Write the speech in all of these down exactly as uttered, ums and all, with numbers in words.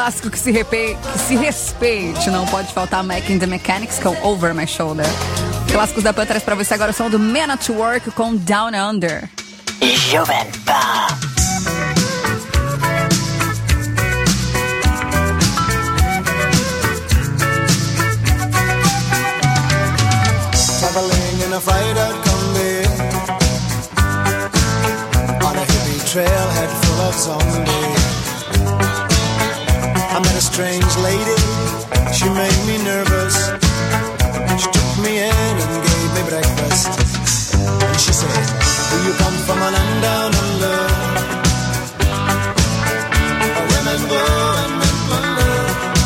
clássico que se, repe... que se respeite. Não pode faltar Mac and the Mechanics com Over My Shoulder. Clássicos da Pan traz pra você agora são do Men at Work com Down Under. Jovem Pan. Traveling in a freighter combi on a hippie trailhead full of zombies. I met a strange lady, she made me nervous. She took me in and gave me breakfast. And she said, do you come from a land down under? Where women go and men plunder.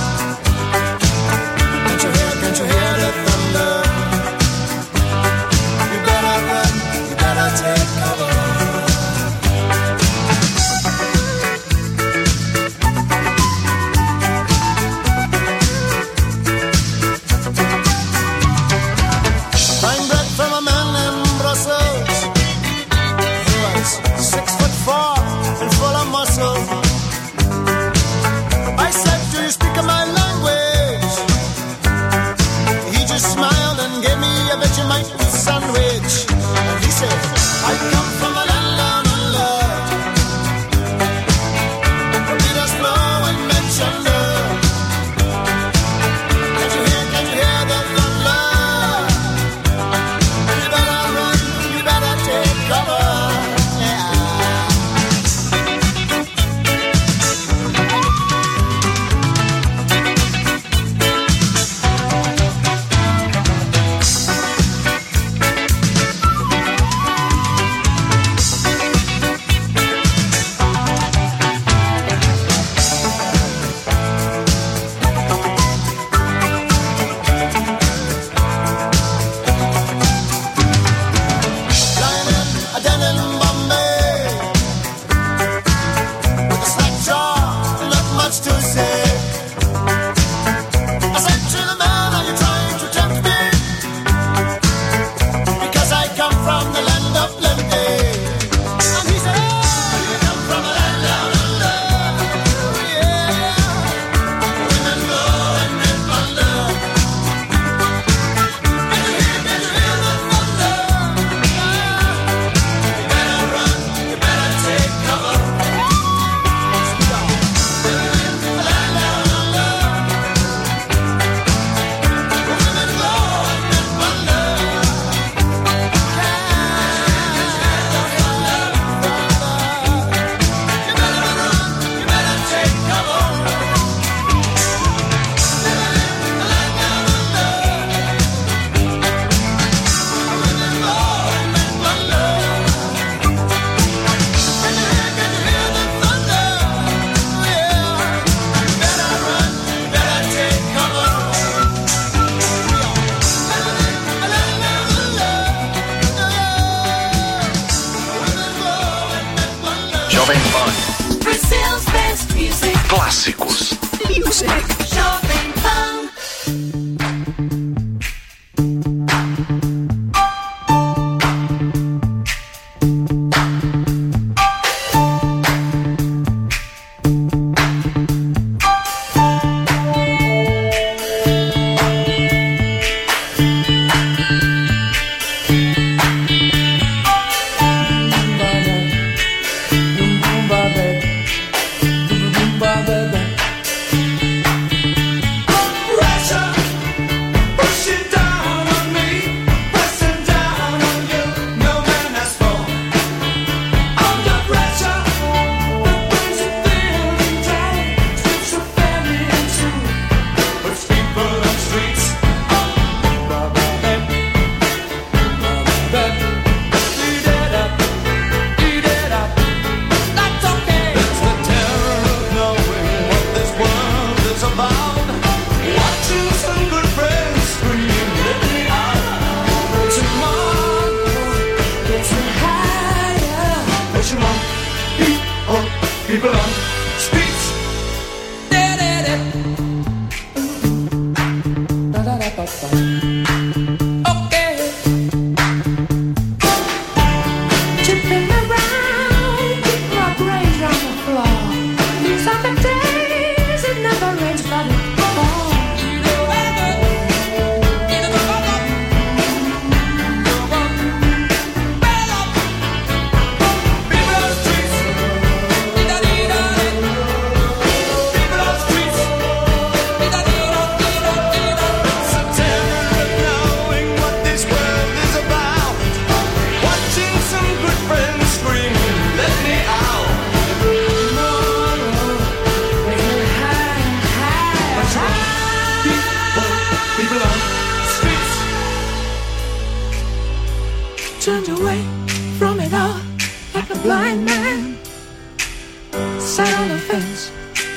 Can't you hear, can't you hear the thunder? You better run, you better take cover. I said, do you speak my language? He just smiled and gave me a Vegemite sandwich. And he said, I come from a land down under. Let us blow and mention under. Can't you hear, can't you hear the thunder? You better run, you better take cover. Clássicos. Music. Jovem Pan.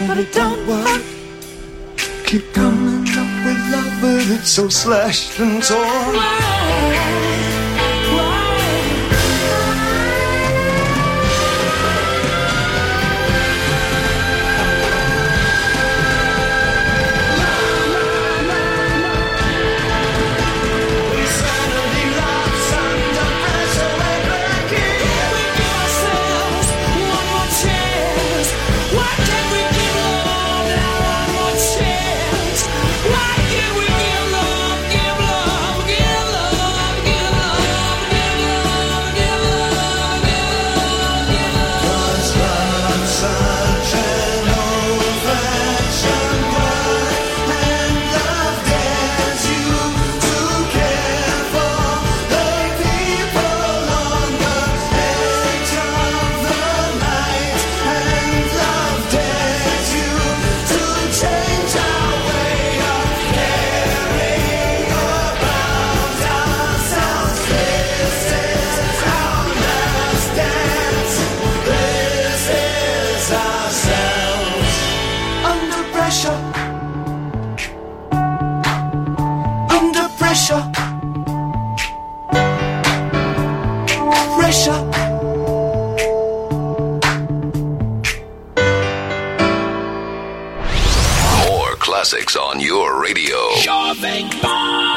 but it don't work. Keep coming up with love, but it's so slashed and torn. Why? Classics on your radio. Jovem Pan.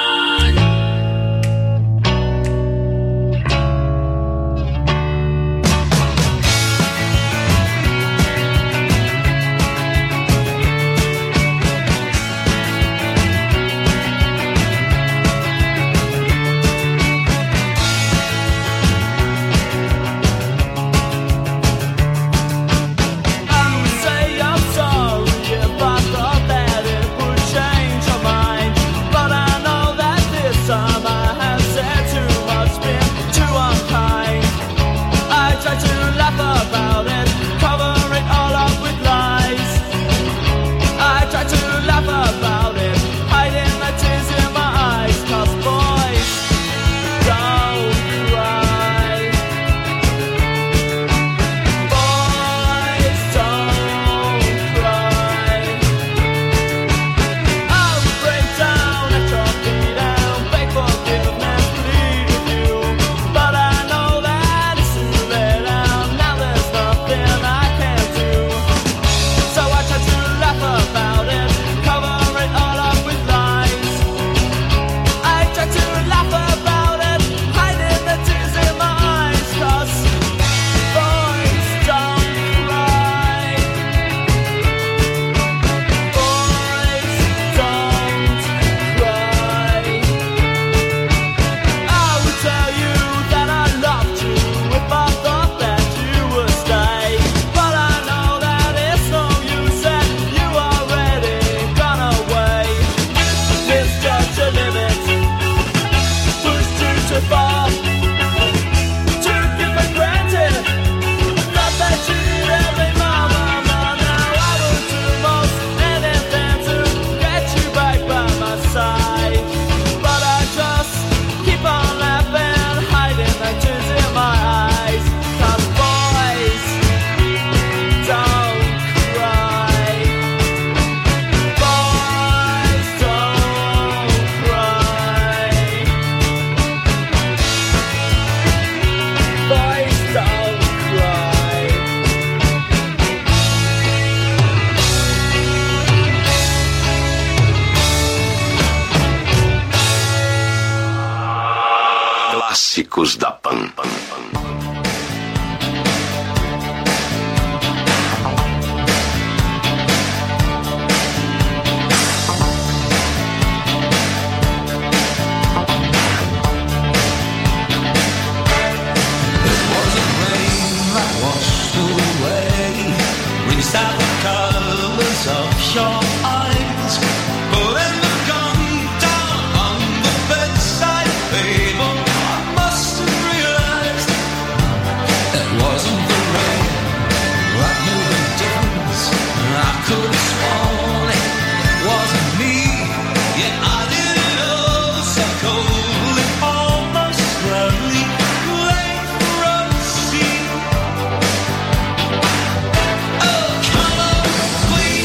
Clássicos da Pan. Oh, come on, queen.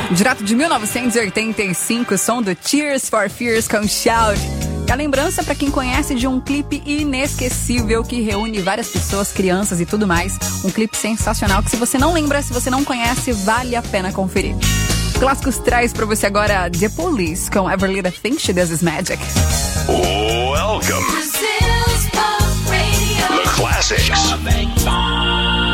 Direto de mil novecentos e oitenta e cinco, som do Tears for Fears com Shout. A lembrança para quem conhece de um clipe inesquecível que reúne várias pessoas, crianças e tudo mais. Um clipe sensacional que, se você não lembra, se você não conhece, vale a pena conferir. Clássicos traz para você agora The Police com Every Little Thing She Does Is Magic. Welcome. The Classics. Jovem Pan.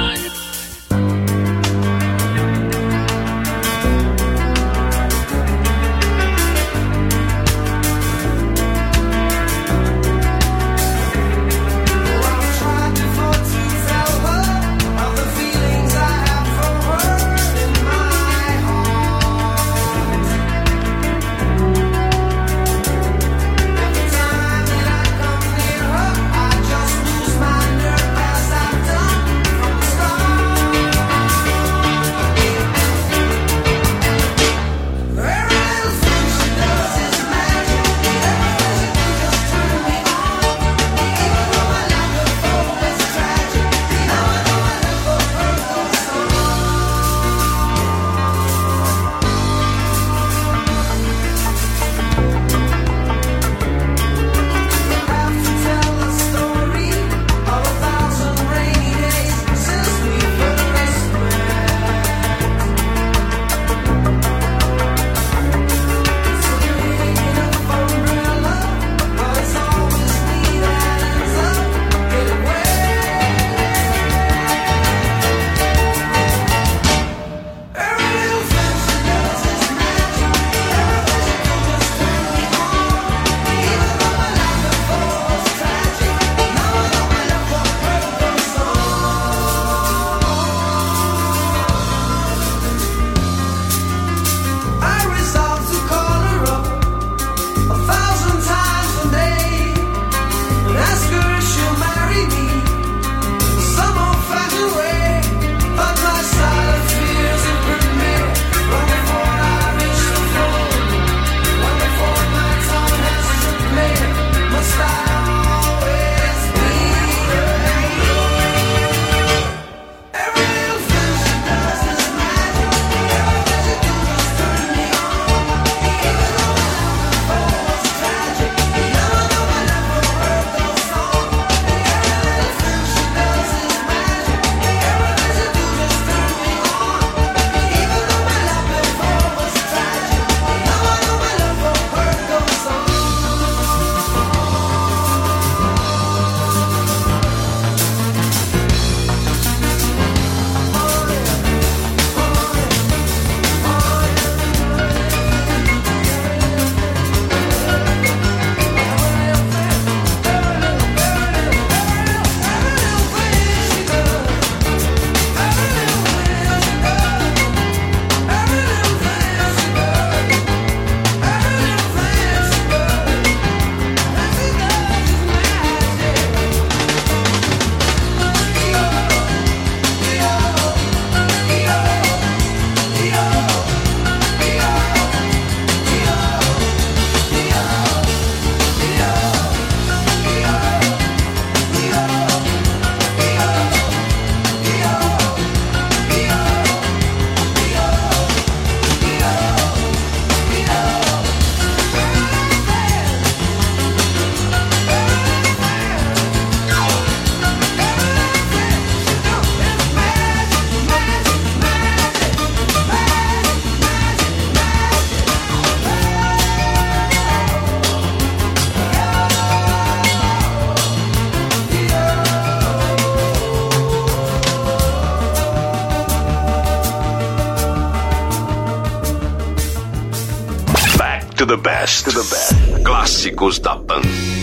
To the best. To the best. Clássicos da Pan.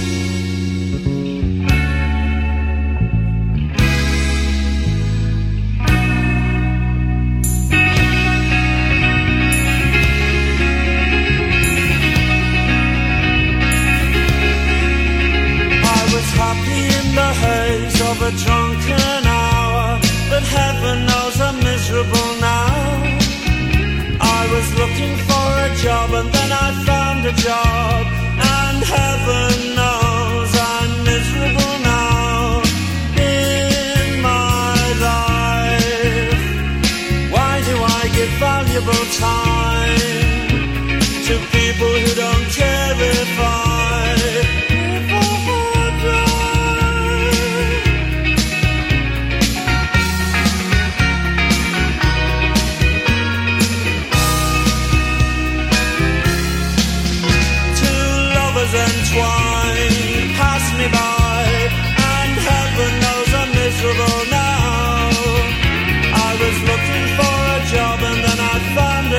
A drunken hour, but heaven knows I'm miserable now. I was looking for a job and then I found a job, and heaven knows I'm miserable now. In my life, why do I give valuable time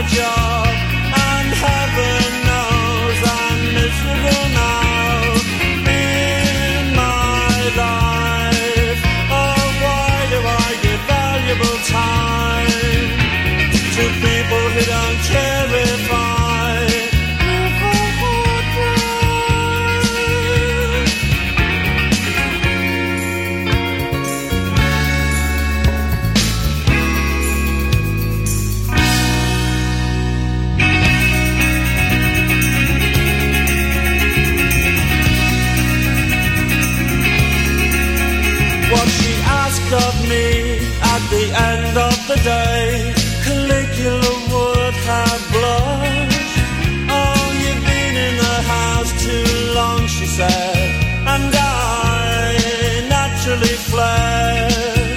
a job, and heaven knows I'm miserable now in my life. Oh, why do I give valuable time to people who don't care if I live or what she asked of me at the end of the day, Caligula would have blushed. Oh, you've been in the house too long, she said, and I naturally fled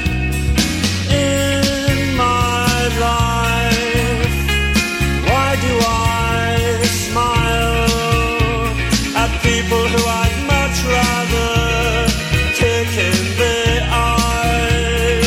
in my life. Why do I smile at people who I'd much rather kick in the eye?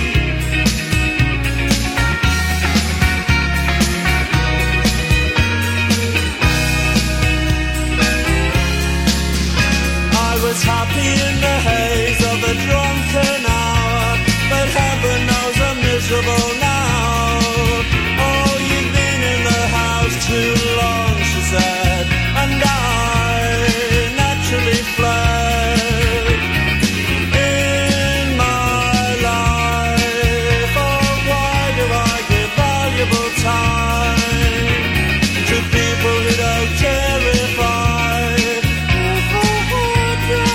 I was happy in the haze of a drunken hour, but heaven knows I'm miserable now. Oh, you've been in the house too long, she said, and I naturally fled in my life. Oh, why do I give valuable time to people who don't care if I if I die?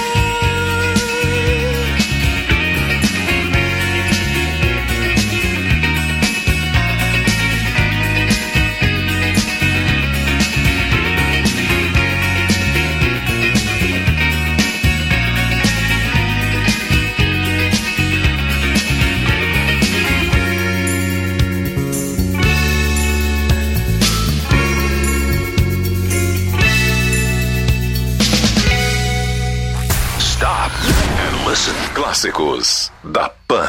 Stop and listen. Clássicos da Pan.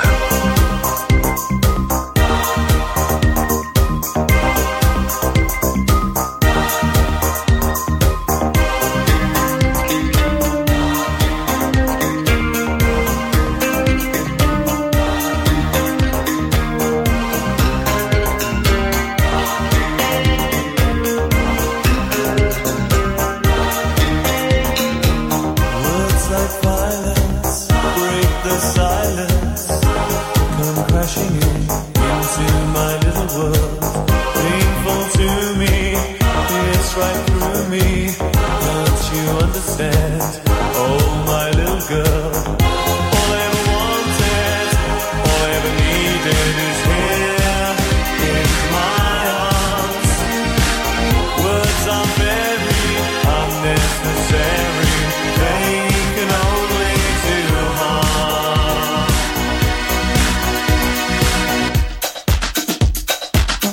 Words like violence break the silence, come crashing in into my little world. Painful to me, it's right through me. Don't you understand? Oh, my little girl. All I ever wanted, all I ever needed is here in my arms. Words are very unnecessary. They can only do harm.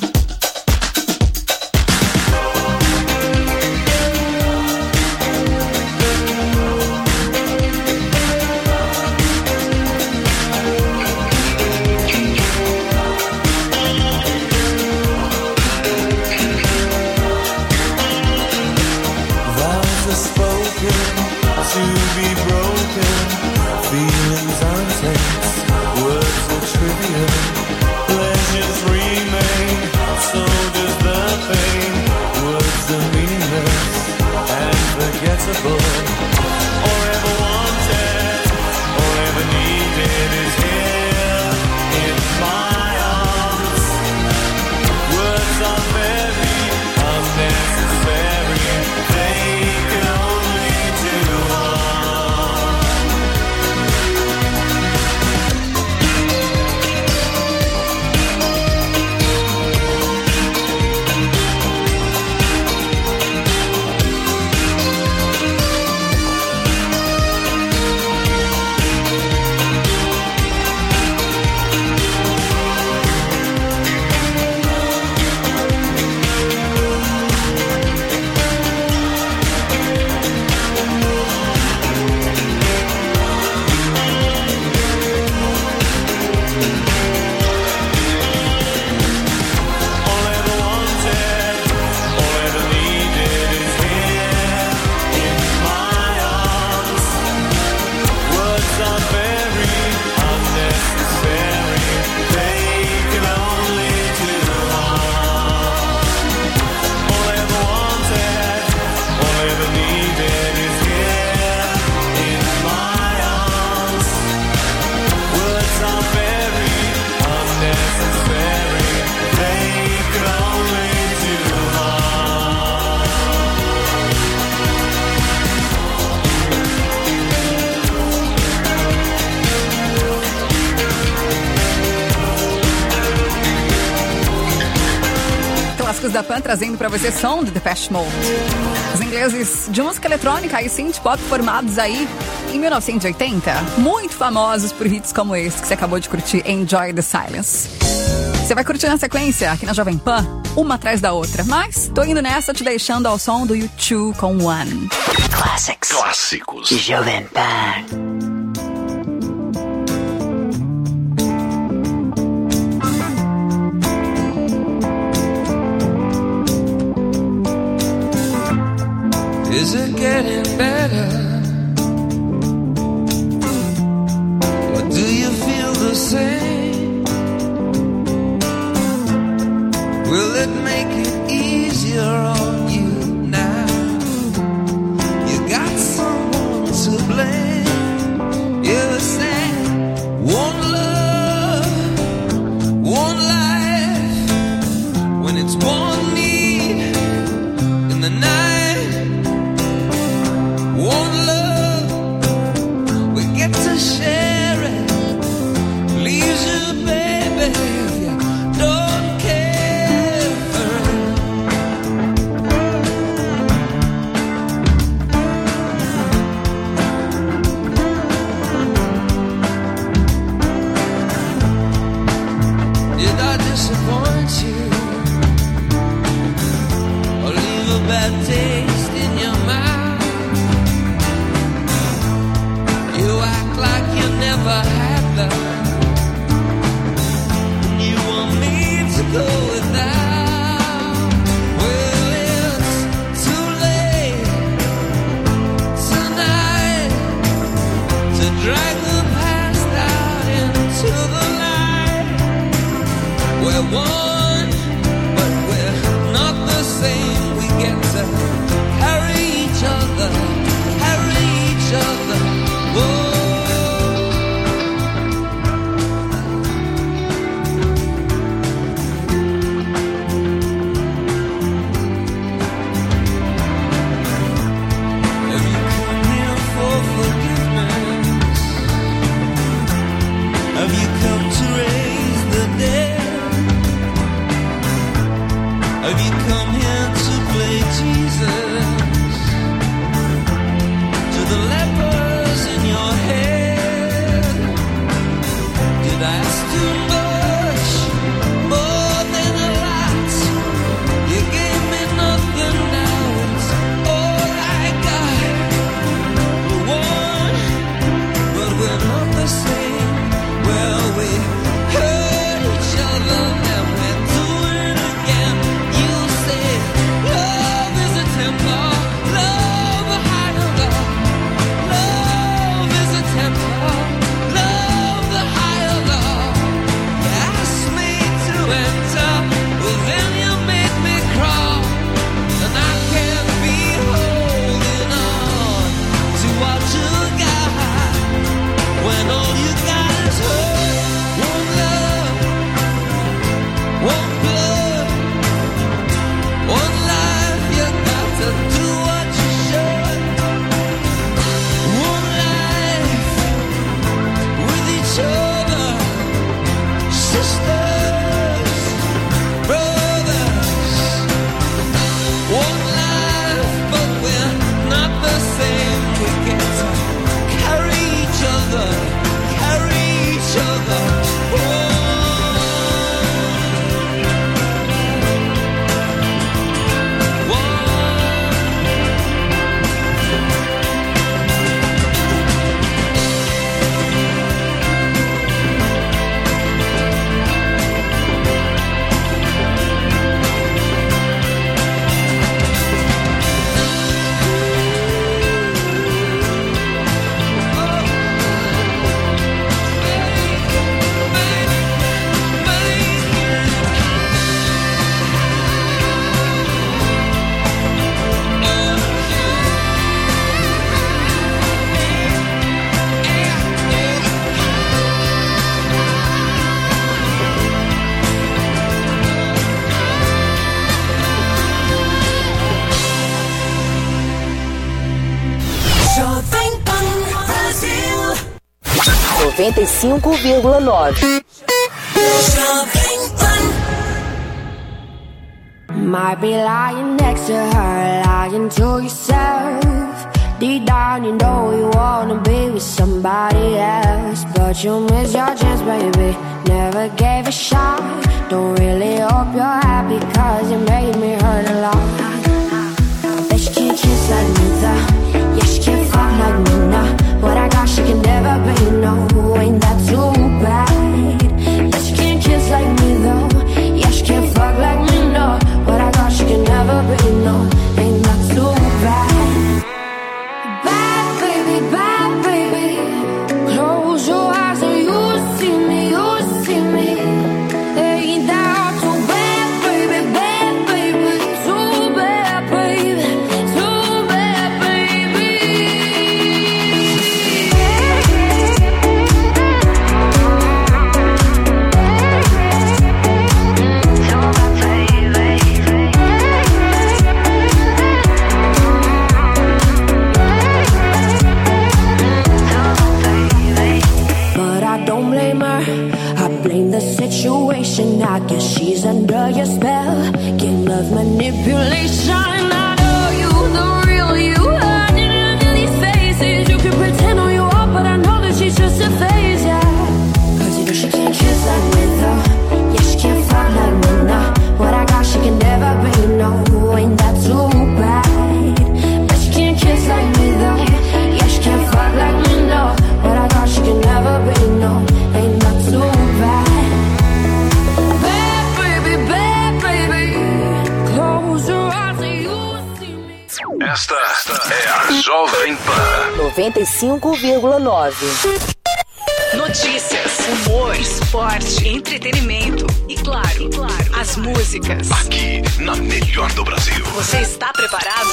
Clássicos da Pan trazendo pra você som do Depeche Mode. Os ingleses de música eletrônica e synth pop formados aí em mil novecentos e oitenta, muito famosos por hits como esse que você acabou de curtir, Enjoy the Silence. Você vai curtir na sequência aqui na Jovem Pan, uma atrás da outra, mas tô indo nessa te deixando ao som do U dois com One. Classics. Clássicos. Jovem Pan. Is it getting better? Or do you feel the same? Will it make it easier on you now? You got someone to blame. You said one love, one life. When it's one need in the night. One love, we get to share it. Leaves you, baby, if you don't care for it. Did I disappoint you? Or leave a bad taste in your mouth? Like you never had love, and you want me to go without. Well, it's too late tonight to drag the past out into the light. We're one, but we're not the same. We get to carry each other, carry each other. Whoa. Have you come here to play Jesus? To the lepers in your head? Did I ask too much? More than a lot. You gave me nothing, now it's all I got. We're one, but we're not the same. Well, we hurt each other, then we do it again. You say love is a temper, love a higher love. Love is a temper, love the higher love. You asked me to enter, well then you made me crawl, and I can't be holding on to what you got when all you got is hurt. One love, one blood, one life. You got to do what you should. One life with each other, sisters, brothers. One life, but we're not the same. We get to carry each other, carry each other. One. Jovem Pan Brasil. noventa e cinco vírgula nove. Jovem Pan. Might be lying next to her, lying to yourself. Deep down you know you wanna be with somebody else, but you missed your chance, baby, never gave a shot. Don't really hope you're happy, cause you made me hurt a lot. I bet she can't kiss like me though, yeah she can't fuck like me now. What I got she can never be, no, ain't that too bad? Bet she can't kiss like me though, yeah she can't fuck like me, no. What I got she can never be, no, ain't that too bad? Bad baby, bad baby, close your eyes and you see me, you see me. Ain't that too bad, baby, bad baby, too bad, baby, too bad, baby. But I don't blame her, I blame the situation. I guess she's under your spell, game love manipulation. I know you, the real you, hiding under these faces. You can pretend all you want, but I know that she's just a phase, yeah. Cause you know she can't kiss like me though, yeah she can't fuck like me now. What I got she can never be, no, ain't that too bad? But she can't kiss like me though, yeah she can't fuck like me, no. What I got she can never be, no, ain't that too bad? Bad baby, bad baby, close your eyes and you see me. Esta é a Jovem Pan. noventa e cinco vírgula nove. Notícias, humor, esporte, entretenimento e claro, e claro, as músicas. Aqui na melhor do Brasil. Você está preparado?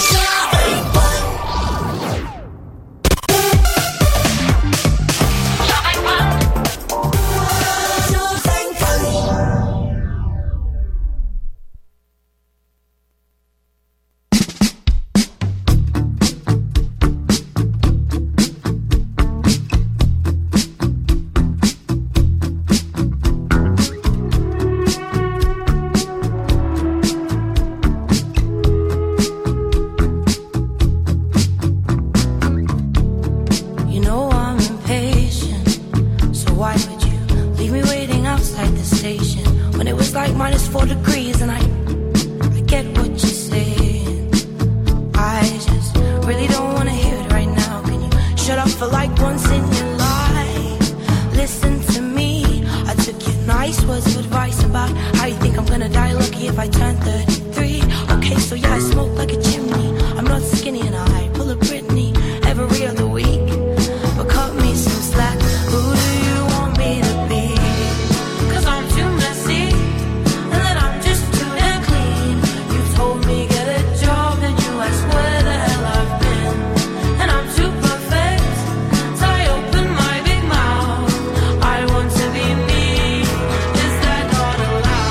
You know I'm impatient, so why would you leave me waiting outside the station when it was like minus four degrees and I, I get what you're saying. I just really don't wanna hear it right now. Can you shut up for like once in your life? Listen to me, I took your nice words of advice about how you think I'm gonna die lucky if I turn thirty-three. Okay, so yeah, I smoke like a chimney, I'm not skinny and I pull a Britney every other week. But cut me some slack, who do you want me to be? Cause I'm too messy, and then I'm just too damn clean. You told me get a job, and you asked where the hell I've been. And I'm too perfect, so I open my big mouth. I want to be me, is that not allowed?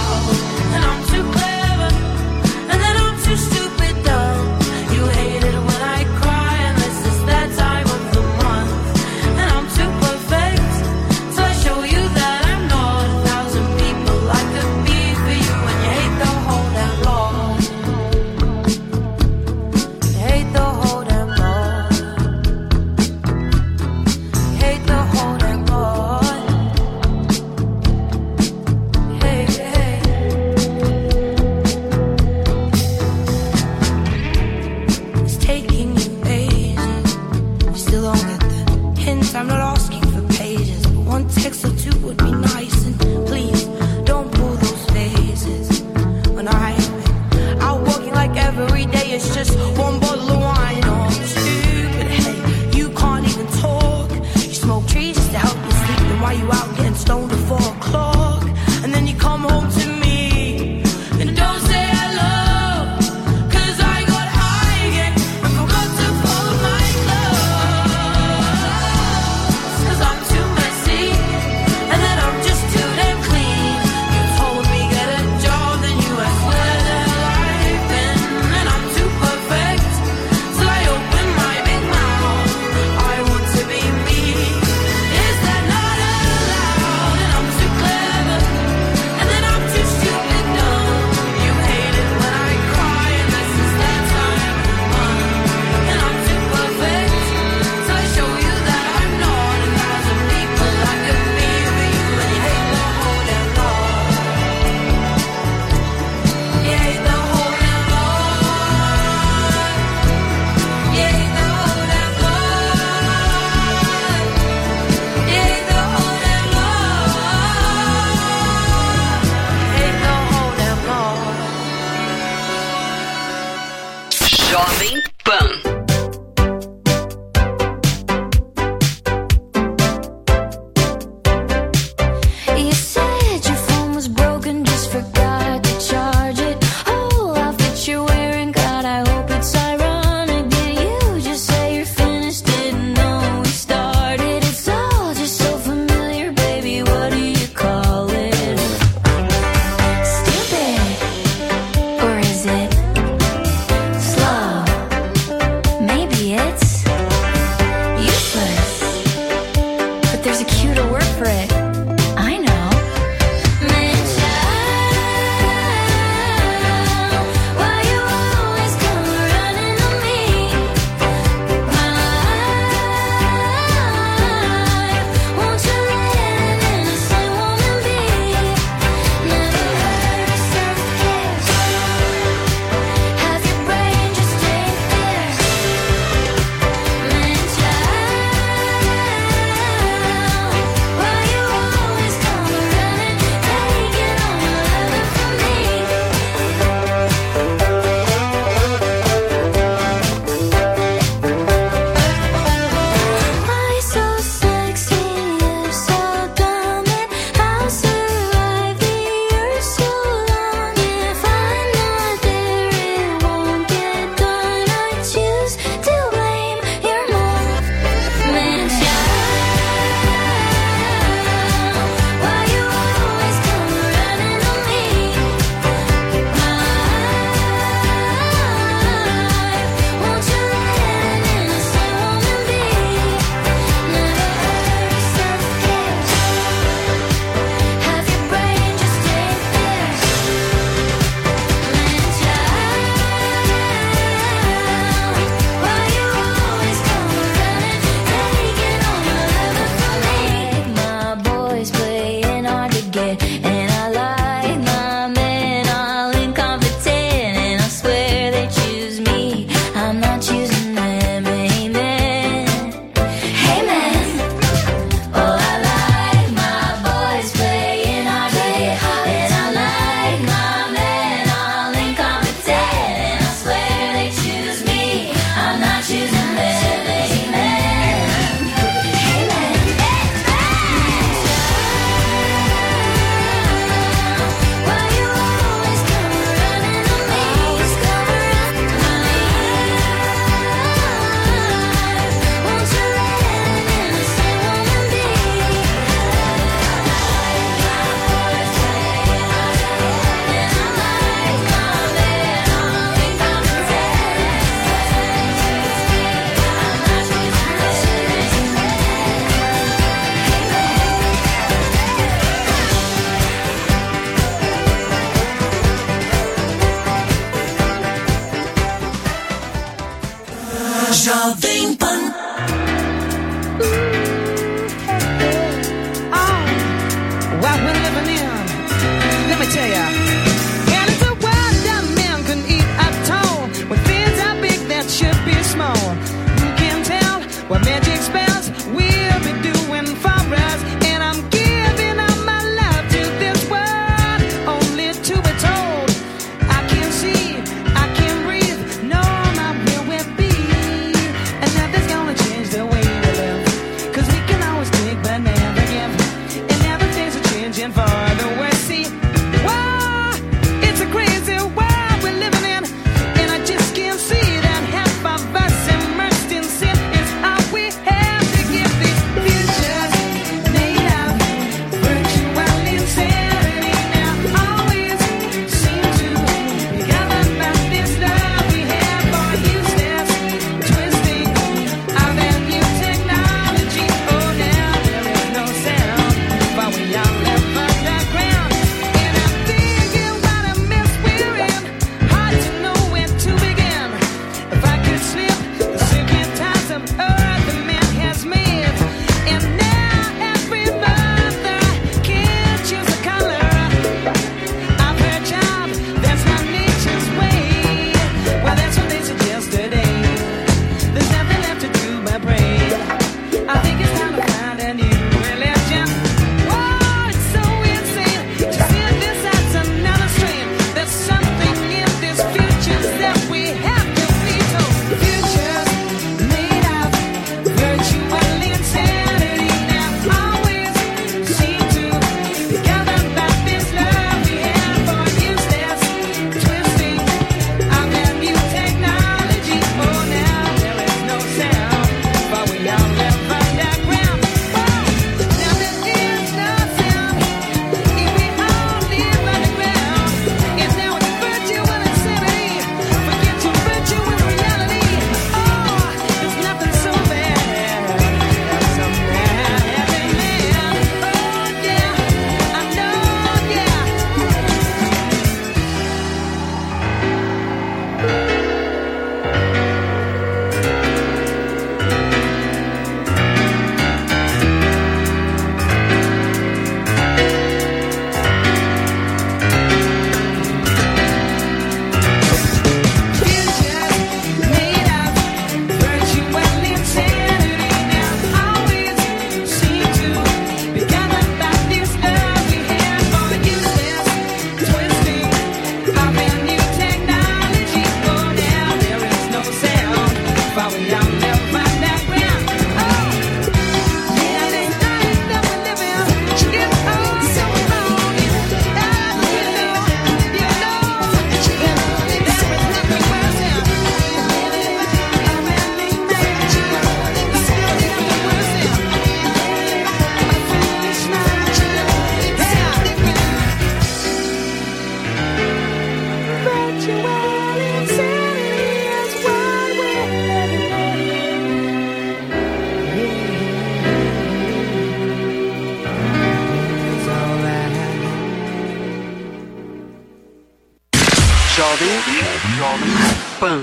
Jovem Pan. What we're living in, let me tell ya. And it's a world that man can eat at all. When things are big that should be small. Who can tell what magic spells we'll be doing for us? And I'm giving up my love to this world, only to be told I can't see, I can't breathe, no, not where we'll be. And nothing's gonna change the way we live, 'cause we can always take but never give. And never things are changing for the worse. See, wow, it's a crazy world we're living in, and I just can't see that half of us immersed in sin is all we have to give. These futures made of virtual insanity now always seem to be governed by this love we have for useless twisting of that new technology. Oh, now there is no sound, but we all live underground. And I'm thinking what a mess we're in, hard to know where to begin. If I could slip the silken ties of earth the man has made, and now every mother can choose a color of her child, that's not nature's way. Well, that's what they suggest today. There's nothing left to do but pray. I think it's time to find a new religion. Whoa, it's so insane to see this as another strain. There's something in this future that we have to be told. Futures made of virtual insanity now always seem to be governed by this love we have for useless twisting of that new technology. Oh, now there is no sound, but we all live underground. Oh, now there is no sound if we all live underground. It's now a virtual insanity. Forget your virtual reality. Oh, there's nothing so bad as some bad heaven man. Oh, yeah, I know, yeah. Futures made of virtual insanity now always seem to be governed by this love we have for useless twisting of that new technology. Oh, now there is no sound, but we all live underground. Oh, yeah, this life that we're living is all so wrong. And you know, you know, there is nothing worse than a manly man. There's nothing worse than a foolish man. Virtual insanity is what we're living in. It's all right. Jovem Pan.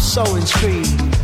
so intrigued.